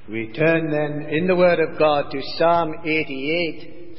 We turn then in the Word of God to Psalm 88,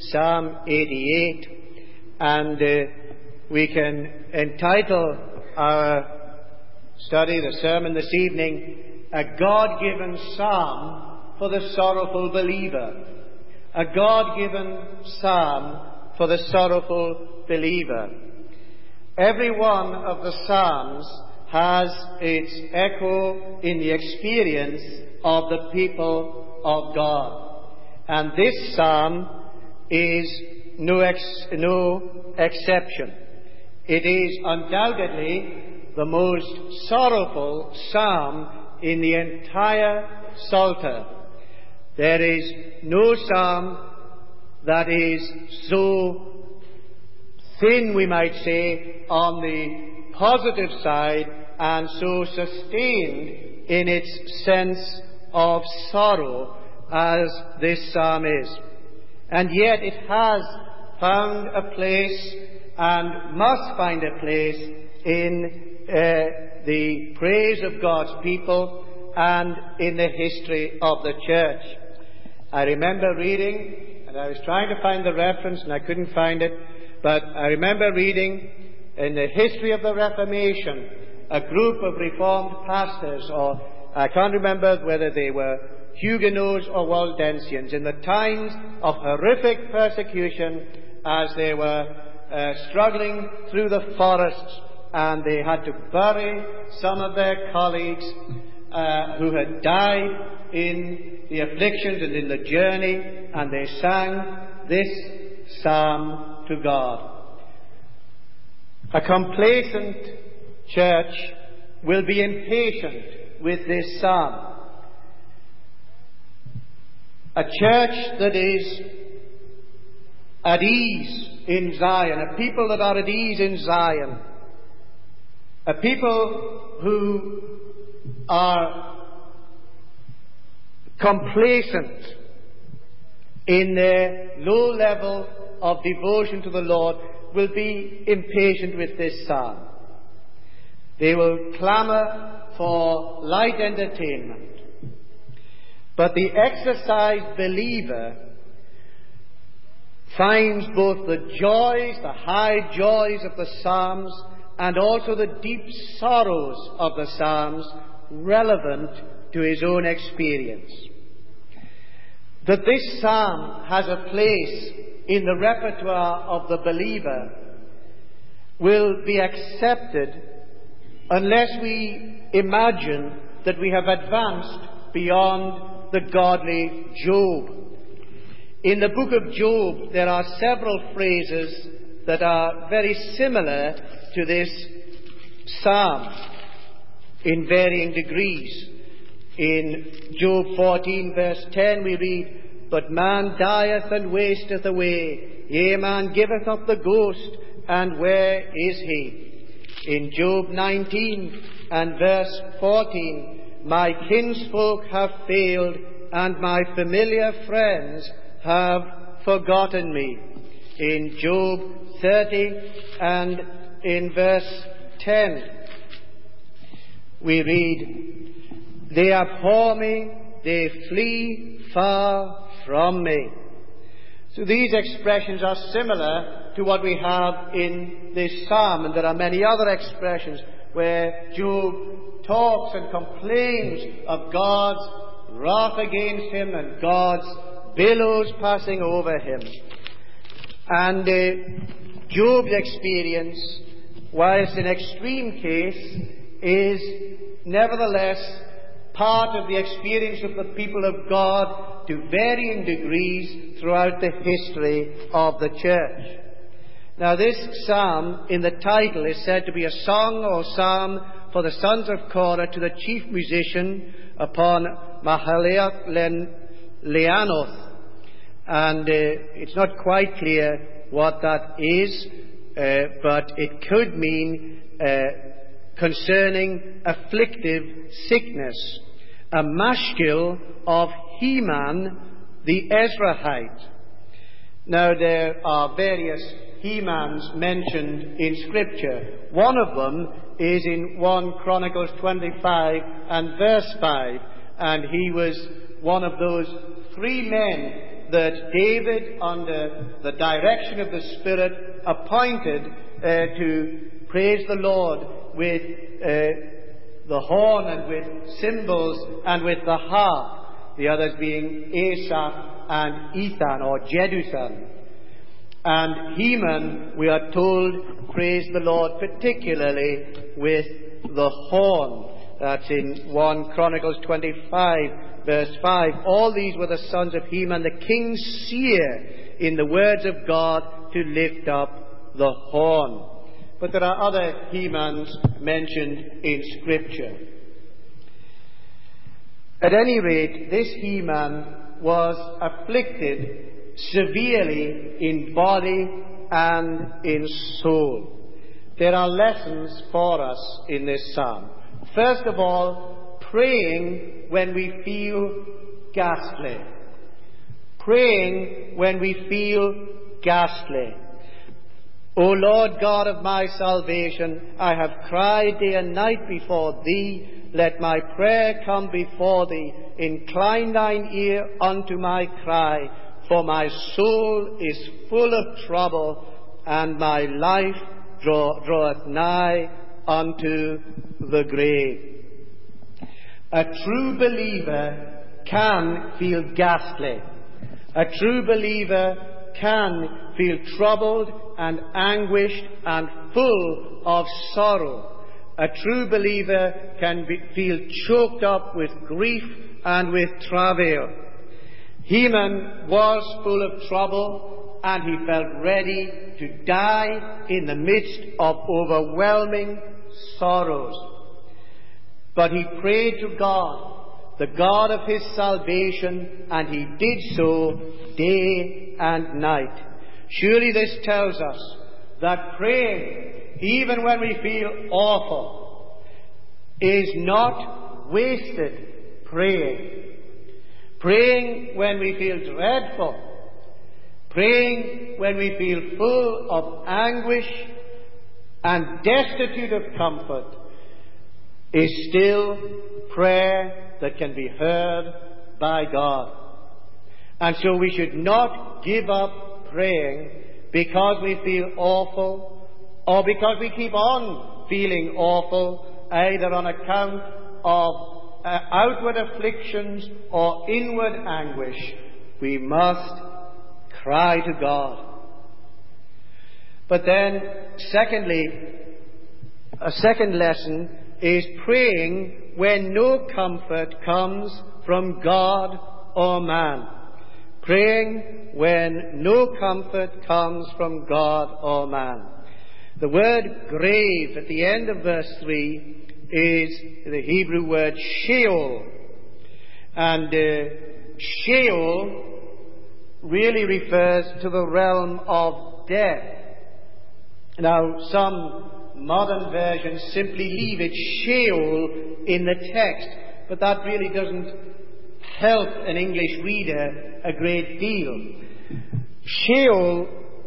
and we can entitle our study, the sermon this evening, A God-Given Psalm for the Sorrowful Believer. A God-given psalm for the sorrowful believer. Every one of the psalms has its echo in the experience of the people of God. And this psalm is no exception. It is undoubtedly the most sorrowful psalm in the entire Psalter. There is no psalm that is so thin, we might say, on the positive side and so sustained in its sense of sorrow as this psalm is. And yet it has found a place and must find a place in the praise of God's people and in the history of the church. I remember reading, and I was trying to find the reference and I couldn't find it, but I remember reading in the history of the Reformation a group of Reformed pastors, or I can't remember whether they were Huguenots or Waldensians, in the times of horrific persecution as they were struggling through the forests, and they had to bury some of their colleagues who had died in the afflictions and in the journey, and they sang this psalm to God. A complacent church will be impatient with this psalm. A church that is at ease in Zion, a people that are at ease in Zion, a people who are complacent in their low level of devotion to the Lord, will be impatient with this psalm. They will clamour for light entertainment. But the exercised believer finds both the joys, the high joys of the psalms, and also the deep sorrows of the psalms relevant to his own experience. That this psalm has a place in the repertoire of the believer will be accepted unless we imagine that we have advanced beyond the godly Job. In the book of Job, there are several phrases that are very similar to this psalm in varying degrees. In Job 14 verse 10 we read, But man dieth and wasteth away, yea, man giveth up the ghost, and where is he? In Job 19 and verse 14, My kinsfolk have failed, and my familiar friends have forgotten me. In Job 30 and in verse 10, we read, They abhor me, they flee far from me. So these expressions are similar to what we have in this psalm, and there are many other expressions where Job talks and complains of God's wrath against him and God's billows passing over him. And Job's experience, whilst an extreme case, is nevertheless part of the experience of the people of God to varying degrees throughout the history of the church. Now, this psalm in the title is said to be a song or psalm for the sons of Korah to the chief musician upon Mahalath Leanoth. And it's not quite clear what that is, but it could mean concerning afflictive sickness, a mashkil of Heman the Ezrahite. Now, there are various Hemans mentioned in Scripture. One of them is in 1 Chronicles 25 and verse 5, and he was one of those three men that David, under the direction of the Spirit, appointed to praise the Lord with the horn and with cymbals and with the harp, the others being Asaph and Ethan or Jeduthun. And Heman, we are told, praised the Lord particularly with the horn. That's in 1 Chronicles 25, verse 5. All these were the sons of Heman, the king's seer, in the words of God, to lift up the horn. But there are other Hemans mentioned in Scripture. At any rate, this Heman was afflicted severely in body and in soul. There are lessons for us in this psalm. First of all, praying when we feel ghastly. Praying when we feel ghastly. O Lord God of my salvation, I have cried day and night before Thee. Let my prayer come before Thee. Incline Thine ear unto my cry. For my soul is full of trouble, and my life draweth nigh unto the grave. A true believer can feel ghastly. A true believer can feel troubled and anguished and full of sorrow. A true believer can feel choked up with grief and with travail. Heman was full of trouble, and he felt ready to die in the midst of overwhelming sorrows. But he prayed to God, the God of his salvation, and he did so day and night. Surely this tells us that praying, even when we feel awful, is not wasted praying. Praying when we feel dreadful, praying when we feel full of anguish and destitute of comfort, is still prayer that can be heard by God. And so we should not give up praying because we feel awful, or because we keep on feeling awful, either on account of outward afflictions or inward anguish. We must cry to God. But then, secondly, a second lesson is praying when no comfort comes from God or man. Praying when no comfort comes from God or man. The word grave at the end of verse 3 is the Hebrew word Sheol. And Sheol really refers to the realm of death. Now, some modern versions simply leave it Sheol in the text, but that really doesn't help an English reader a great deal. Sheol,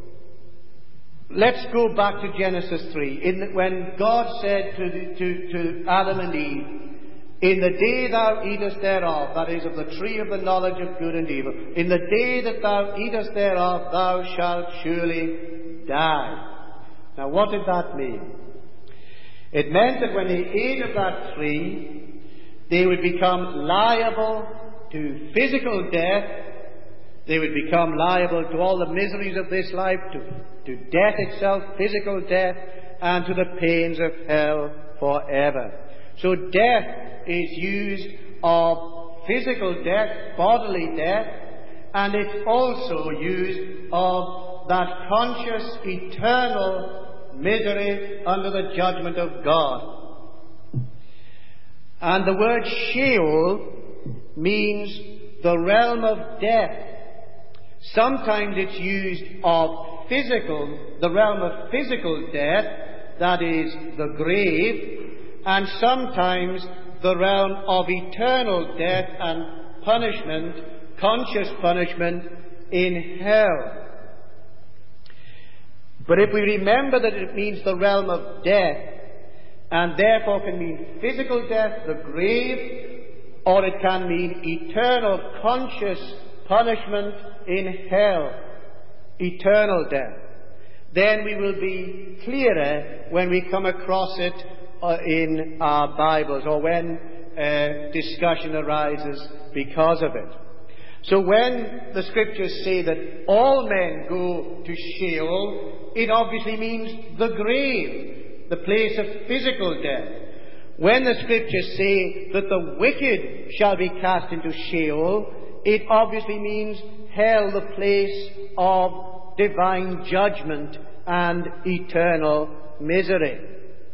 let's go back to Genesis 3. When God said to Adam and Eve, in the day thou eatest thereof, that is, of the tree of the knowledge of good and evil, in the day that thou eatest thereof, thou shalt surely die. Now, what did that mean? It meant that when they ate of that tree, they would become liable to physical death. They would become liable to all the miseries of this life, to death itself, physical death, and to the pains of hell forever. So death is used of physical death, bodily death, and it's also used of that conscious, eternal misery under the judgment of God. And the word Sheol means the realm of death. Sometimes it's used of the realm of physical death, that is, the grave, and sometimes the realm of eternal death and punishment, conscious punishment, in hell. But if we remember that it means the realm of death, and therefore can mean physical death, the grave, or it can mean eternal conscious punishment in hell, eternal death. Then we will be clearer when we come across it in our Bibles, or when discussion arises because of it. So when the Scriptures say that all men go to Sheol, it obviously means the grave, the place of physical death. When the Scriptures say that the wicked shall be cast into Sheol, it obviously means hell, the place of divine judgment and eternal misery.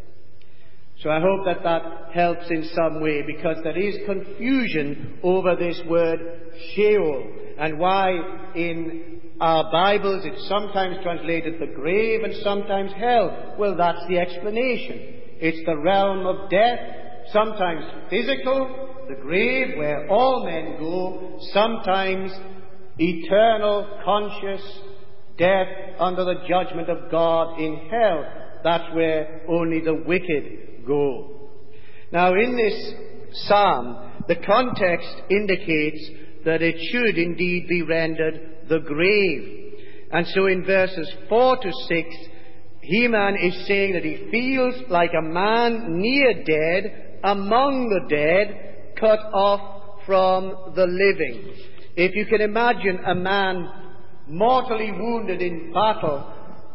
So I hope that that helps in some way, because there is confusion over this word Sheol, and why in our Bibles it's sometimes translated the grave and sometimes hell. Well, that's the explanation. It's the realm of death, sometimes physical, the grave where all men go, sometimes eternal conscious death under the judgment of God in hell. That's where only the wicked go. Now, in this psalm, the context indicates that it should indeed be rendered the grave. And so in verses 4 to 6, Heman is saying that he feels like a man near dead, among the dead, cut off from the living. If you can imagine a man mortally wounded in battle,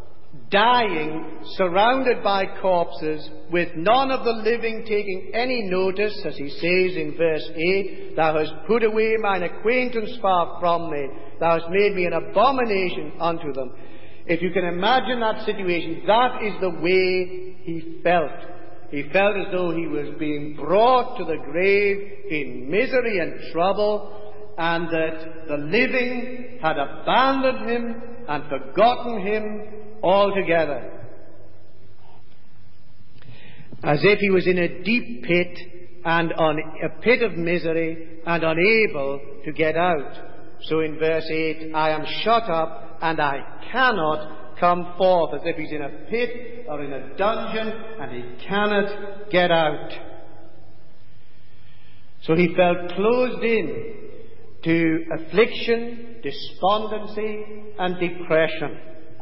dying, surrounded by corpses, with none of the living taking any notice, as he says in verse 8, "Thou hast put away mine acquaintance far from me. Thou hast made me an abomination unto them." If you can imagine that situation, that is the way he felt. He felt as though he was being brought to the grave in misery and trouble, and that the living had abandoned him and forgotten him altogether. As if he was in a deep pit, and on a pit of misery, and unable to get out. So in verse 8, "I am shut up, and I cannot come forth," as if he's in a pit or in a dungeon, and he cannot get out. So he felt closed in to affliction, despondency, and depression.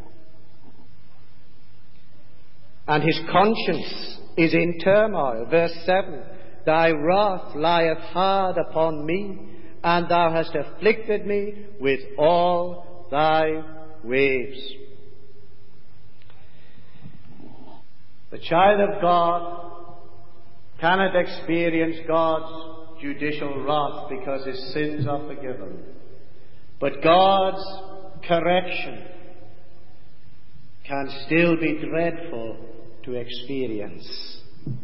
And his conscience is in turmoil. Verse 7, "Thy wrath lieth hard upon me, and thou hast afflicted me with all thy waves." The child of God cannot experience God's judicial wrath because his sins are forgiven. But God's correction can still be dreadful to experience.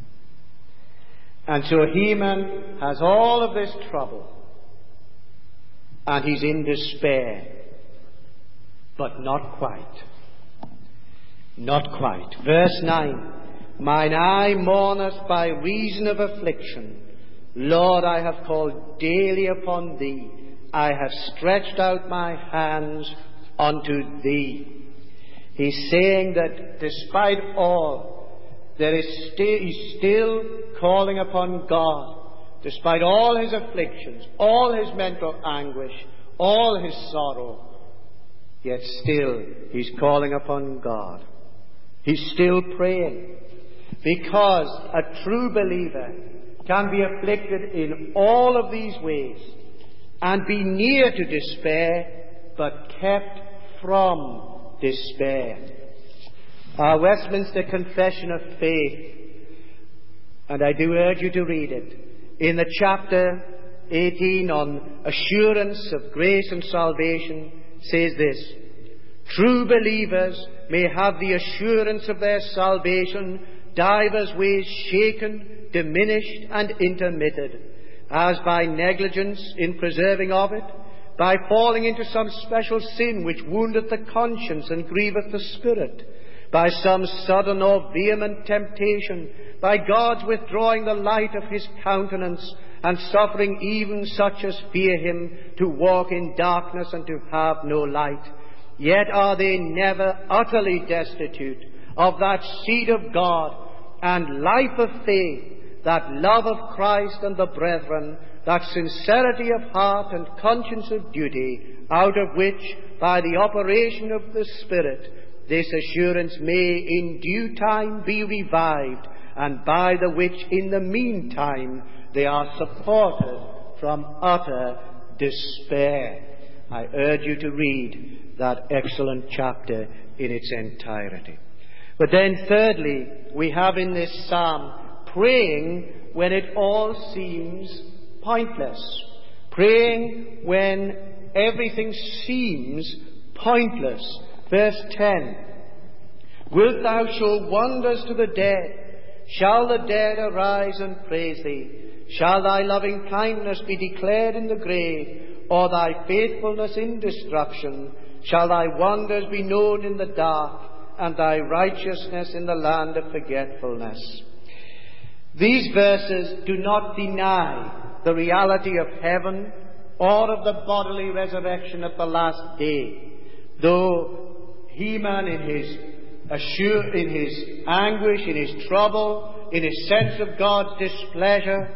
And so Heman has all of this trouble, and he's in despair. But not quite. Not quite. Verse 9, "Mine eye mourneth by reason of affliction. Lord, I have called daily upon thee. I have stretched out my hands unto thee." He's saying that despite all, he's still calling upon God. Despite all his afflictions, all his mental anguish, all his sorrow, yet still he's calling upon God. He's still praying, because a true believer can be afflicted in all of these ways and be near to despair, but kept from despair. Our Westminster Confession of Faith, and I do urge you to read it, in the chapter 18 on assurance of grace and salvation, says this: "True believers may have the assurance of their salvation divers ways shaken, diminished, and intermitted, as by negligence in preserving of it, by falling into some special sin which woundeth the conscience and grieveth the spirit, by some sudden or vehement temptation, by God's withdrawing the light of his countenance, and suffering even such as fear him to walk in darkness and to have no light. Yet are they never utterly destitute of that seed of God and life of faith, that love of Christ and the brethren, that sincerity of heart and conscience of duty, out of which, by the operation of the Spirit, this assurance may in due time be revived, and by the which in the meantime they are supported from utter despair. I urge you to read that excellent chapter in its entirety. But then thirdly, we have in this psalm praying when it all seems pointless. Praying when everything seems pointless. Verse 10. Wilt thou show wonders to the dead? Shall the dead arise and praise thee? Shall thy loving kindness be declared in the grave, or thy faithfulness in destruction? Shall thy wonders be known in the dark, and thy righteousness in the land of forgetfulness? These verses do not deny the reality of heaven or of the bodily resurrection at the last day, though Heman, in his anguish, in his trouble, in his sense of God's displeasure,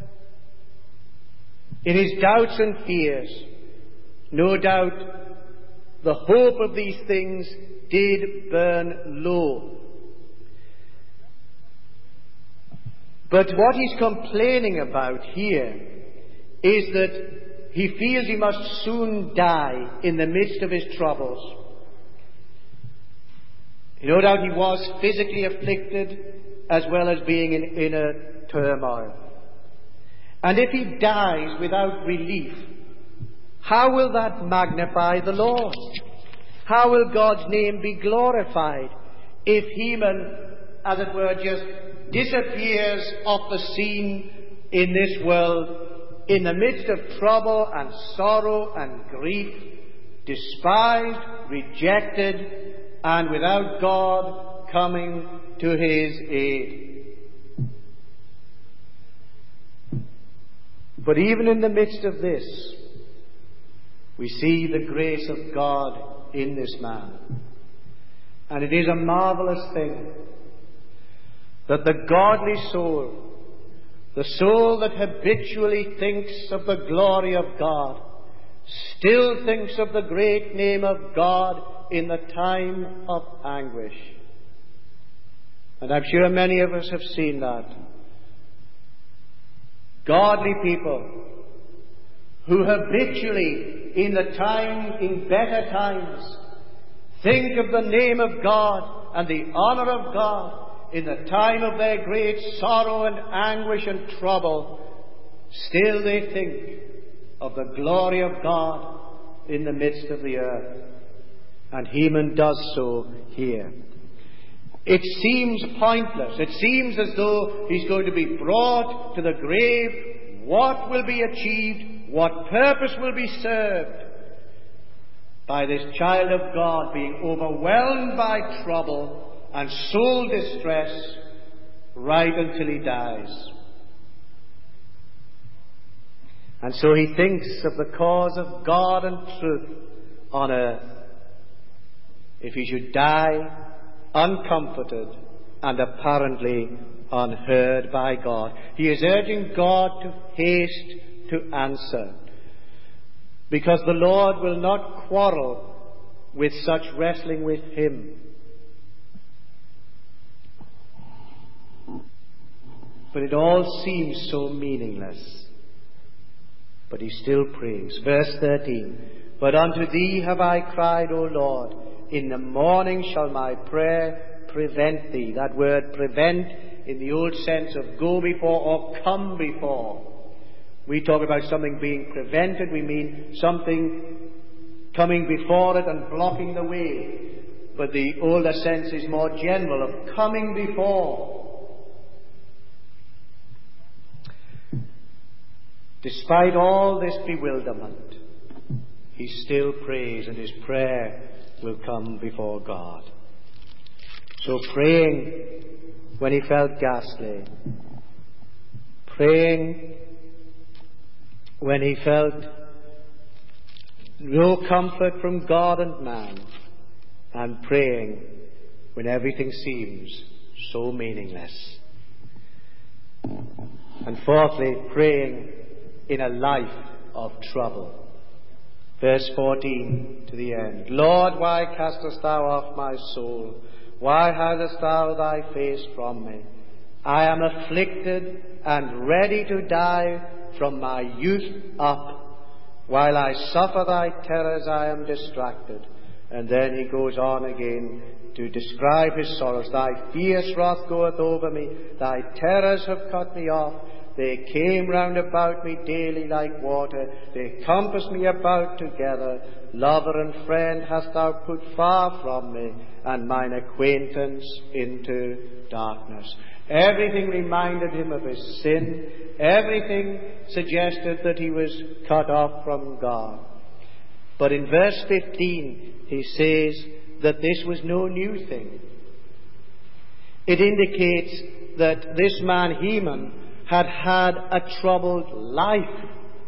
in his doubts and fears, no doubt the hope of these things did burn low. But what he's complaining about here is that he feels he must soon die in the midst of his troubles. No doubt he was physically afflicted as well as being in inner turmoil. And if he dies without relief, how will that magnify the Lord? How will God's name be glorified if Heman, as it were, just disappears off the scene in this world in the midst of trouble and sorrow and grief, despised, rejected, and without God coming to his aid? But even in the midst of this, we see the grace of God in this man. And it is a marvelous thing that the godly soul, the soul that habitually thinks of the glory of God, still thinks of the great name of God in the time of anguish. And I'm sure many of us have seen that. Godly people who habitually, in better times, think of the name of God and the honor of God in the time of their great sorrow and anguish and trouble, still they think of the glory of God in the midst of the earth. And Heman does so here. It seems pointless. It seems as though he's going to be brought to the grave. What will be achieved? What purpose will be served by this child of God being overwhelmed by trouble and soul distress right until he dies? And so he thinks of the cause of God and truth on earth. If he should die uncomforted and apparently unheard by God, he is urging God to haste to answer, because the Lord will not quarrel with such wrestling with him. But it all seems so meaningless. But he still prays. Verse 13, but unto thee have I cried, O Lord. In the morning shall my prayer prevent thee. That word prevent in the old sense of go before or come before. We talk about something being prevented, we mean something coming before it and blocking the way. But the older sense is more general, of coming before. Despite all this bewilderment, he still prays, and his prayer will come before God. So praying when he felt ghastly, praying when he felt no comfort from God and man, and praying when everything seems so meaningless. And fourthly, praying in a life of trouble. Verse 14 to the end. Lord, why castest thou off my soul? Why hidest thou thy face from me? I am afflicted and ready to die from my youth up. While I suffer thy terrors, I am distracted. And then he goes on again to describe his sorrows. Thy fierce wrath goeth over me. Thy terrors have cut me off. They came round about me daily like water. They compassed me about together. Lover and friend hast thou put far from me, and mine acquaintance into darkness. Everything reminded him of his sin. Everything suggested that he was cut off from God. But in verse 15, he says that this was no new thing. It indicates that this man Heman had had a troubled life.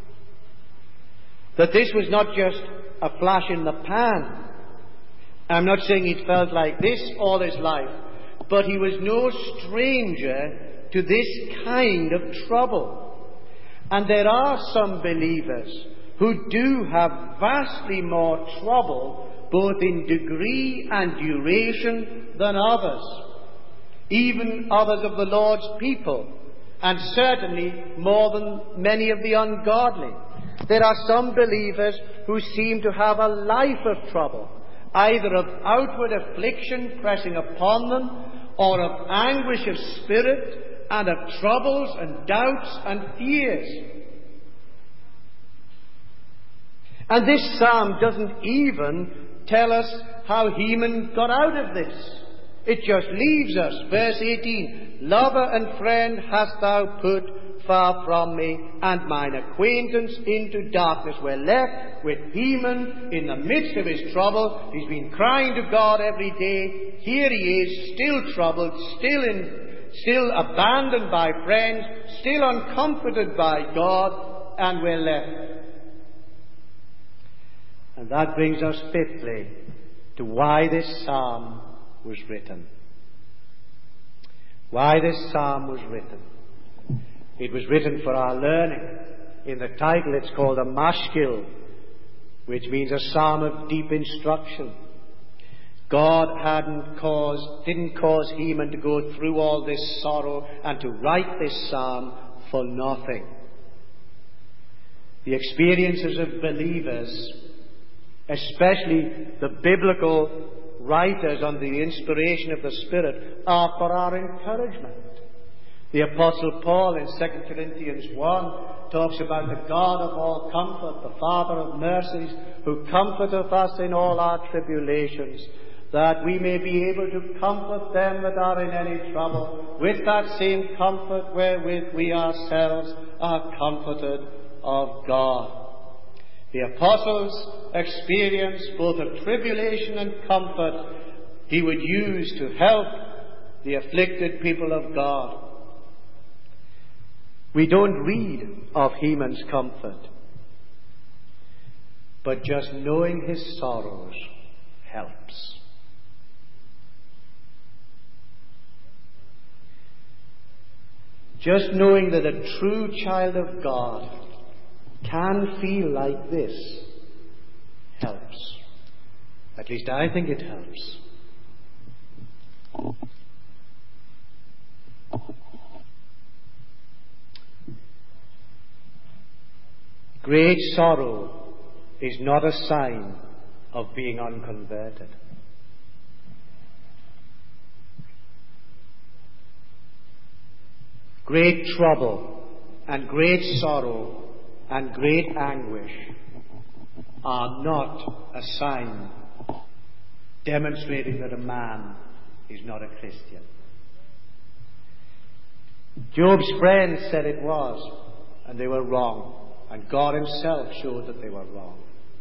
That this was not just a flash in the pan. I'm not saying he'd felt like this all his life, but he was no stranger to this kind of trouble. And there are some believers who do have vastly more trouble, both in degree and duration, than others. Even others of the Lord's people, and certainly more than many of the ungodly. There are some believers who seem to have a life of trouble, either of outward affliction pressing upon them, or of anguish of spirit, and of troubles and doubts and fears. And this psalm doesn't even tell us how Heman got out of this. It just leaves us. Verse 18, Lover and friend hast thou put far from me, and mine acquaintance into darkness. We're left with Heman in the midst of his trouble. He's been crying to God every day. Here he is, still troubled, still abandoned by friends, still uncomforted by God, and we're left. And that brings us fifthly to why this psalm was written. Why this psalm was written. It was written for our learning. In the title it's called a Mashgil, which means a psalm of deep instruction. God didn't cause Heman to go through all this sorrow and to write this psalm for nothing. The experiences of believers, especially the biblical writers under the inspiration of the Spirit, are for our encouragement. The Apostle Paul in 2 Corinthians 1 talks about the God of all comfort, the Father of mercies, who comforteth us in all our tribulations, that we may be able to comfort them that are in any trouble, with that same comfort wherewith we ourselves are comforted of God. The Apostle's experience, both of tribulation and comfort, he would use to help the afflicted people of God. We don't read of Heman's comfort, but just knowing his sorrows helps. Just knowing that a true child of God can feel like this helps. At least I think it helps. Great sorrow is not a sign of being unconverted. Great trouble and great sorrow and great anguish are not a sign demonstrating that a man is not a Christian. Job's friends said it was, and they were wrong. And God himself showed that they were wrong.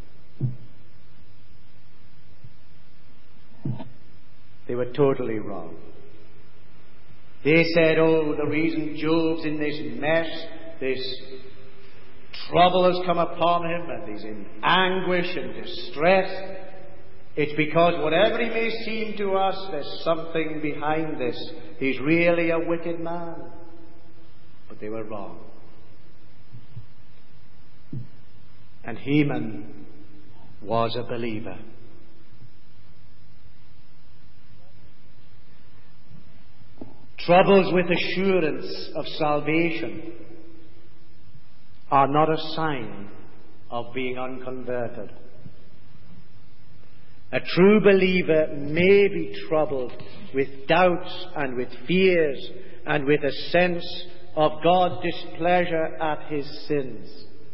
They were totally wrong. They said, oh, the reason Job's in this mess, this trouble has come upon him, and he's in anguish and distress, it's because whatever he may seem to us, there's something behind this. He's really a wicked man. But they were wrong. And Heman was a believer. Troubles with assurance of salvation are not a sign of being unconverted. A true believer may be troubled with doubts and with fears and with a sense of God's displeasure at his sins.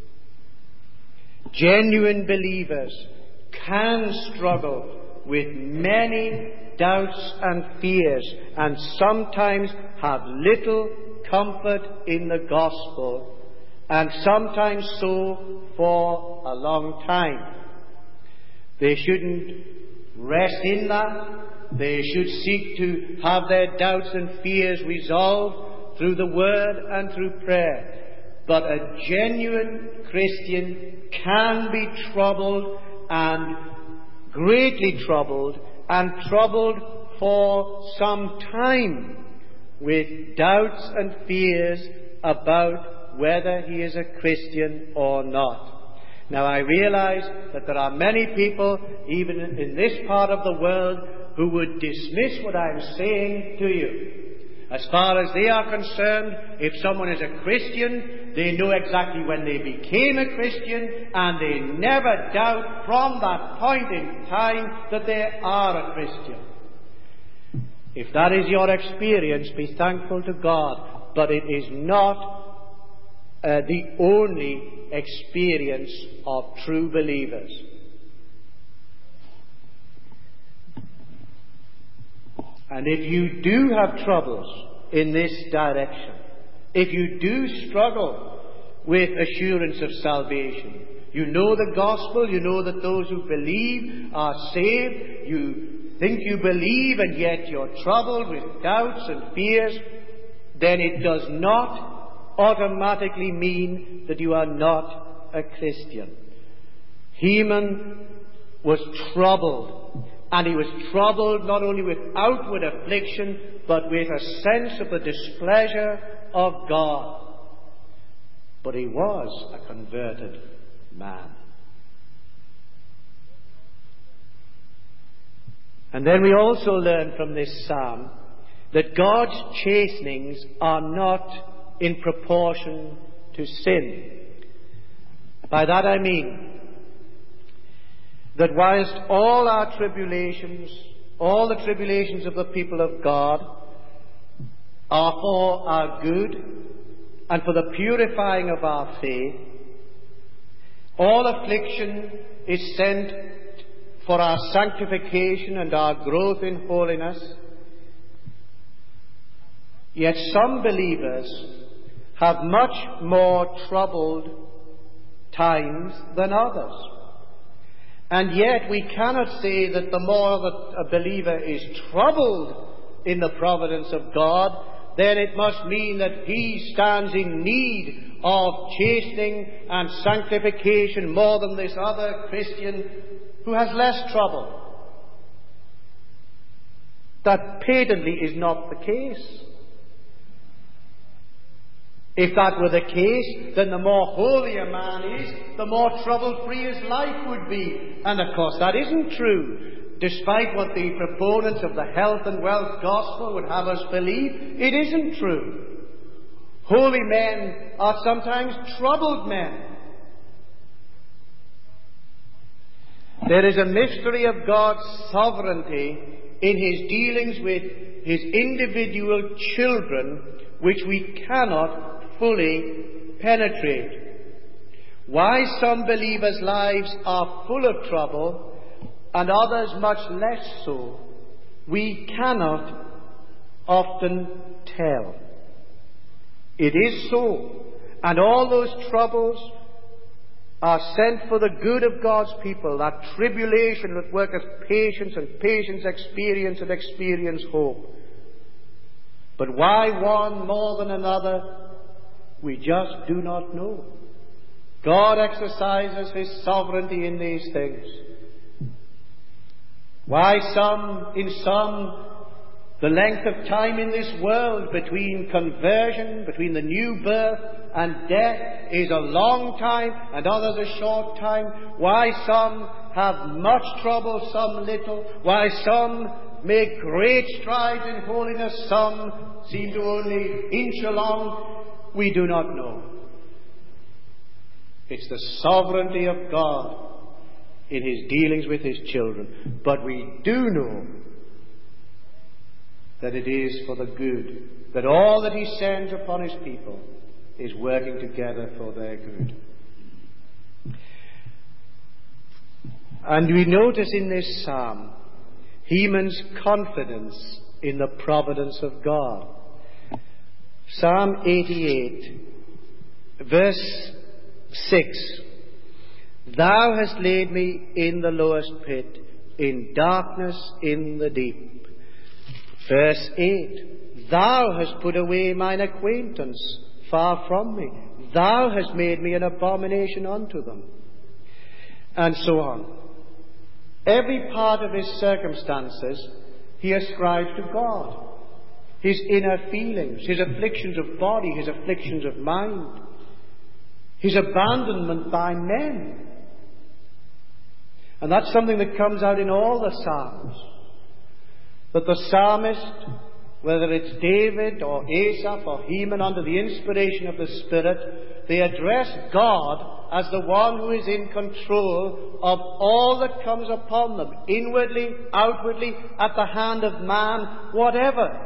Genuine believers can struggle with many doubts and fears and sometimes have little comfort in the gospel, and sometimes so for a long time. They shouldn't rest in that. They should seek to have their doubts and fears resolved through the Word and through prayer. But a genuine Christian can be troubled, and greatly troubled, and troubled for some time with doubts and fears about whether he is a Christian or not. Now, I realize that there are many people, even in this part of the world, who would dismiss what I'm saying to you. As far as they are concerned, if someone is a Christian, they know exactly when they became a Christian, and they never doubt from that point in time that they are a Christian. If that is your experience, be thankful to God, but it is not the only experience of true believers. And if you do have troubles in this direction, if you do struggle with assurance of salvation, you know the gospel, you know that those who believe are saved, you think you believe and yet you're troubled with doubts and fears, then it does not automatically mean that you are not a Christian. Heman was troubled, and he was troubled not only with outward affliction, but with a sense of the displeasure of God. But he was a converted man. And then we also learn from this psalm that God's chastenings are not in proportion to sin. By that I mean that whilst all our tribulations, all the tribulations of the people of God, are for our good and for the purifying of our faith, all affliction is sent for our sanctification and our growth in holiness, yet some believers have much more troubled times than others. And yet we cannot say that the more that a believer is troubled in the providence of God, then it must mean that he stands in need of chastening and sanctification more than this other Christian who has less trouble. That patently is not the case. If that were the case, then the more holy a man is, the more trouble-free his life would be. And of course that isn't true. Despite what the proponents of the health and wealth gospel would have us believe, it isn't true. Holy men are sometimes troubled men. There is a mystery of God's sovereignty in his dealings with his individual children which we cannot fully penetrate. Why some believers' lives are full of trouble and others much less so, we cannot often tell. It is so, and all those troubles are sent for the good of God's people, that tribulation that worketh patience, and patience experience, and experience hope. But why one more than another, we just do not know. God exercises his sovereignty in these things. Why in some The length of time in this world between conversion, between the new birth and death, is a long time, and others a short time. Why some have much trouble, some little. Why some make great strides in holiness, some seem to only inch along, we do not know. It's the sovereignty of God in His dealings with His children. But we do know that it is for the good, that all that He sends upon His people is working together for their good. And we notice in this psalm Heman's confidence in the providence of God. Psalm 88, verse 6. Thou hast laid me in the lowest pit, in darkness in the deep. Verse 8. Thou hast put away mine acquaintance far from me. Thou hast made me an abomination unto them. And so on. Every part of his circumstances he ascribes to God. His inner feelings, his afflictions of body, his afflictions of mind, his abandonment by men. And that's something that comes out in all the Psalms. That the psalmist, whether it's David or Asaph or Heman, under the inspiration of the Spirit, they address God as the one who is in control of all that comes upon them, inwardly, outwardly, at the hand of man, whatever.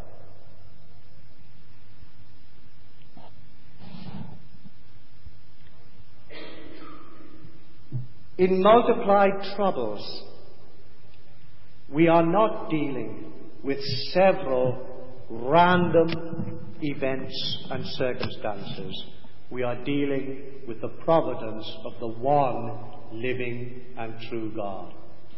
In multiplied troubles, we are not dealing with several random events and circumstances. We are dealing with the providence of the one living and true God.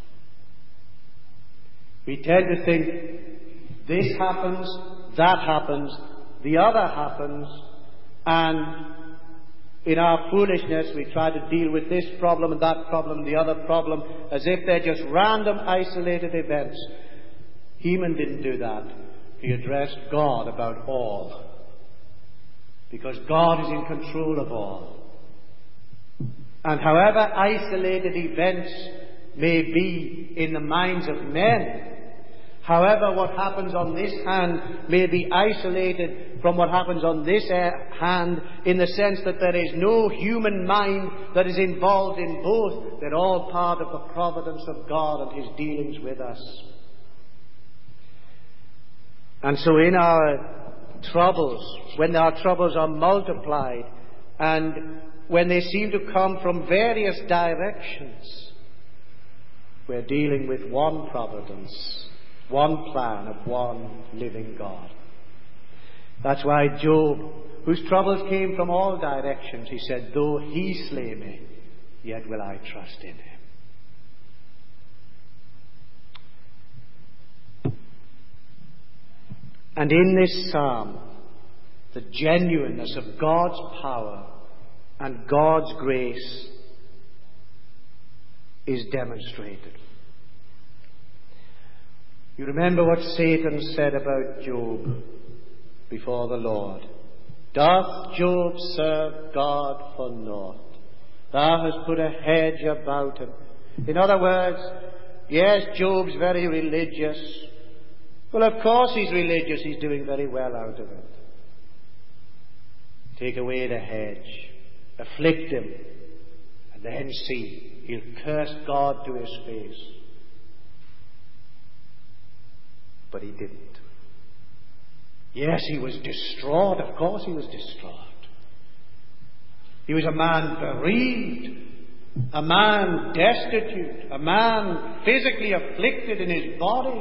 We tend to think this happens, that happens, the other happens, and in our foolishness we try to deal with this problem and that problem and the other problem as if they're just random isolated events. Heman didn't do that. He addressed God about all. Because God is in control of all. And however isolated events may be in the minds of men, however what happens on this hand may be isolated from what happens on this hand, in the sense that there is no human mind that is involved in both. They're all part of the providence of God and His dealings with us. And so in our troubles, when our troubles are multiplied and when they seem to come from various directions, we're dealing with one providence, one plan of one living God. That's why Job, whose troubles came from all directions, he said, though he slay me, yet will I trust in him. And in this psalm, the genuineness of God's power and God's grace is demonstrated. You remember what Satan said about Job before the Lord. Doth Job serve God for naught? Thou hast put a hedge about him. In other words, yes, Job's very religious. Well, of course he's religious. He's doing very well out of it. Take away the hedge. Afflict him. And then see. He'll curse God to his face. But he didn't. Yes, he was distraught. Of course he was distraught. He was a man bereaved. A man destitute. A man physically afflicted in his body.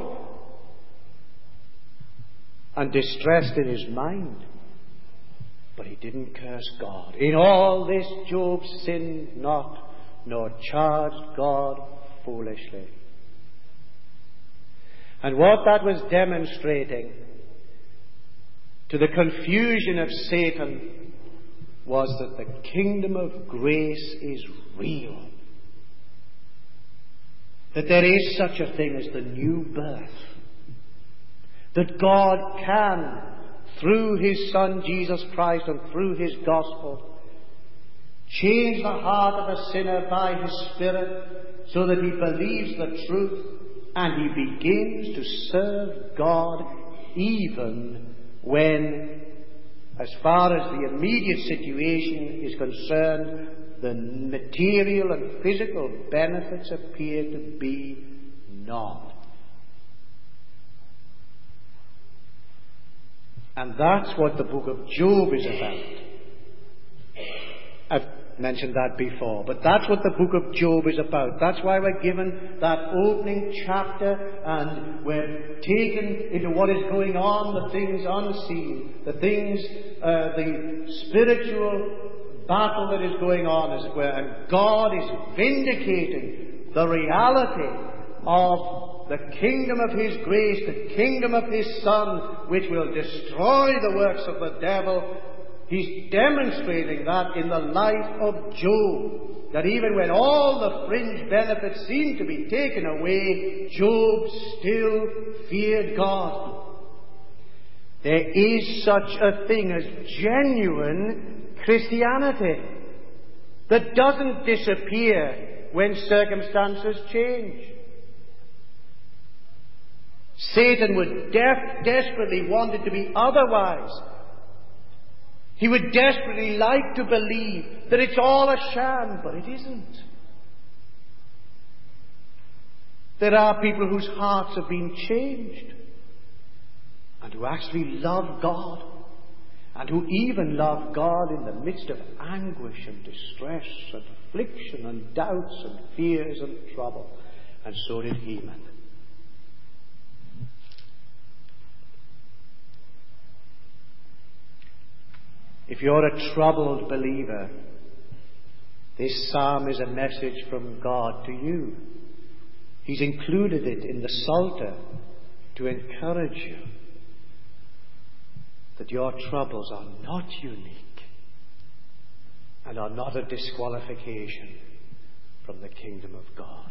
And distressed in his mind. But he didn't curse God. In all this Job sinned not, nor charged God foolishly. And what that was demonstrating, to the confusion of Satan, was that the kingdom of grace is real. That there is such a thing as the new birth. that God can, through His Son Jesus Christ and through His gospel, change the heart of a sinner by His Spirit so that he believes the truth and he begins to serve God even when, as far as the immediate situation is concerned, the material and physical benefits appear to be none. And that's what the book of Job is about. I've mentioned that before, but that's what the book of Job is about. That's why we're given that opening chapter and we're taken into what is going on, the things unseen, the things, the spiritual battle that is going on, as it were, and God is vindicating the reality of the kingdom of His grace, the kingdom of His Son, which will destroy the works of the devil. He's demonstrating that in the life of Job, that even when all the fringe benefits seemed to be taken away, Job still feared God. There is such a thing as genuine Christianity that doesn't disappear when circumstances change. Satan would desperately want it to be otherwise. He would desperately like to believe that it's all a sham, but it isn't. There are people whose hearts have been changed and who actually love God, and who even love God in the midst of anguish and distress and affliction and doubts and fears and trouble. And so did Heman. If you're a troubled believer, this psalm is a message from God to you. He's included it in the Psalter to encourage you that your troubles are not unique and are not a disqualification from the kingdom of God.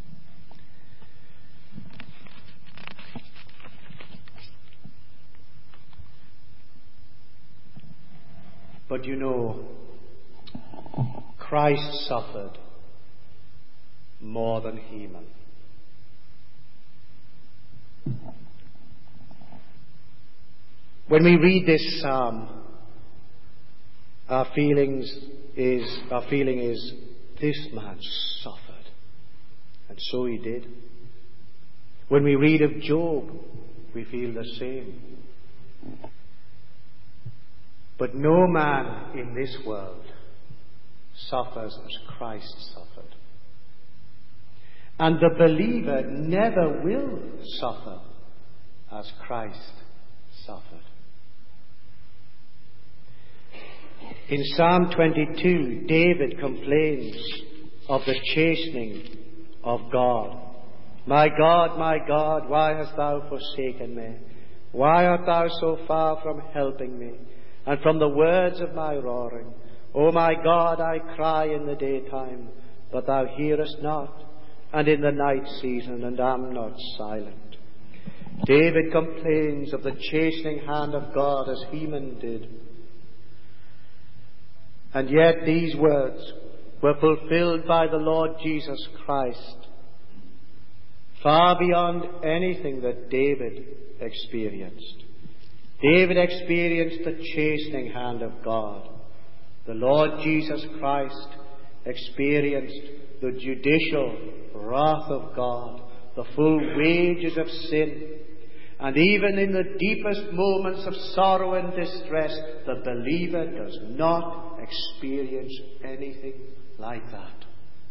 But you know, Christ suffered more than Heman. When we read this psalm, our feeling is, this man suffered. And so he did. When we read of Job, we feel the same. But no man in this world suffers as Christ suffered. And the believer never will suffer as Christ suffered. In Psalm 22, David complains of the chastening of God. My God, why hast thou forsaken me? Why art thou so far from helping me, and from the words of my roaring? O my God, I cry in the daytime, but thou hearest not, and in the night season, and am not silent. David complains of the chastening hand of God as Heman did. And yet these words were fulfilled by the Lord Jesus Christ, far beyond anything that David experienced. David experienced the chastening hand of God. The Lord Jesus Christ experienced the judicial wrath of God, the full wages of sin. And even in the deepest moments of sorrow and distress, the believer does not experience anything like that.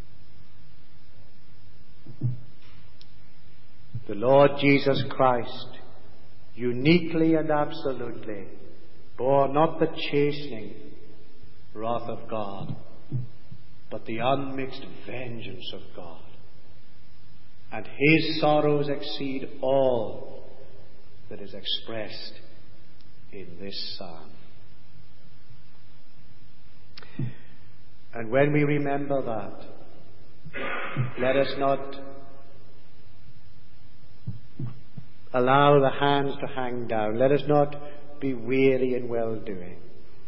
The Lord Jesus Christ uniquely and absolutely bore not the chastening wrath of God, but the unmixed vengeance of God. And His sorrows exceed all that is expressed in this psalm. And when we remember that, let us not allow the hands to hang down. Let us not be weary in well-doing.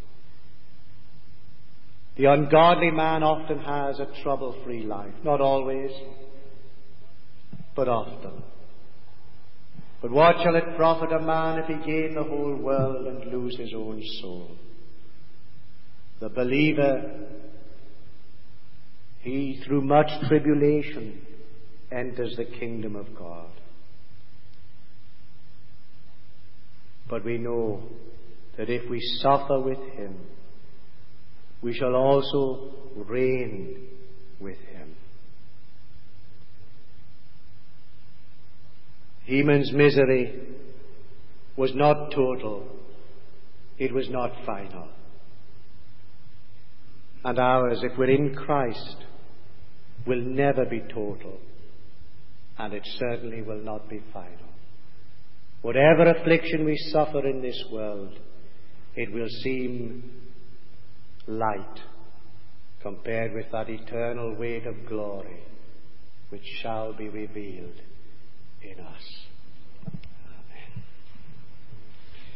The ungodly man often has a trouble-free life. Not always, but often. But what shall it profit a man if he gain the whole world and lose his own soul? The believer, he through much tribulation enters the kingdom of God. But we know that if we suffer with him, we shall also reign with him. Heman's misery was not total, it was not final. And ours, if we're in Christ, will never be total, and it certainly will not be final. Whatever affliction we suffer in this world, it will seem light compared with that eternal weight of glory which shall be revealed